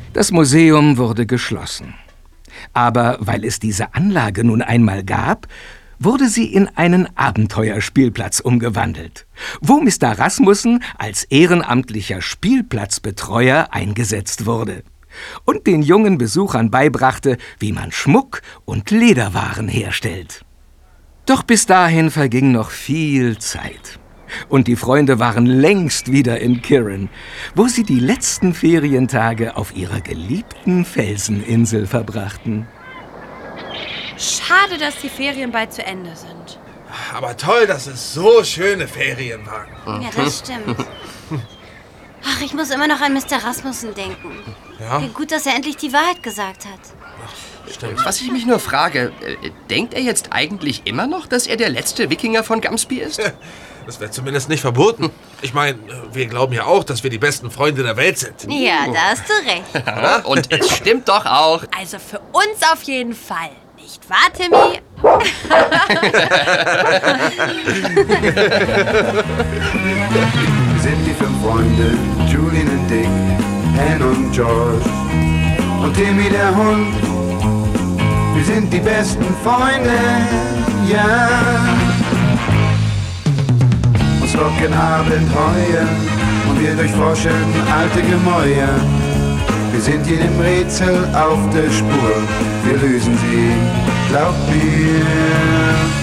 Das Museum wurde geschlossen. Aber weil es diese Anlage nun einmal gab, wurde sie in einen Abenteuerspielplatz umgewandelt, wo Mr. Rasmussen als ehrenamtlicher Spielplatzbetreuer eingesetzt wurde und den jungen Besuchern beibrachte, wie man Schmuck und Lederwaren herstellt. Doch bis dahin verging noch viel Zeit. Und die Freunde waren längst wieder in Kirin, wo sie die letzten Ferientage auf ihrer geliebten Felseninsel verbrachten. Schade, dass die Ferien bald zu Ende sind. Aber toll, dass es so schöne Ferien waren. Ja, das stimmt. Ach, ich muss immer noch an Mr. Rasmussen denken. Ja? Wie gut, dass er endlich die Wahrheit gesagt hat. Stimmt. Was ich mich nur frage, denkt er jetzt eigentlich immer noch, dass er der letzte Wikinger von Gamsby ist? Das wäre zumindest nicht verboten. Ich meine, wir glauben ja auch, dass wir die besten Freunde der Welt sind. Ja, da hast du recht. Ja, und es stimmt doch auch. Also für uns auf jeden Fall. Nicht wahr, Timmy? Wir sind die 5 Freunde, Julian und Dick, Anne und George und Timmy der Hund. Wir sind die besten Freunde, ja. Uns locken Abenteuer und wir durchforschen alte Gemäuer. Wir sind jedem Rätsel auf der Spur, wir lösen sie, glaub mir.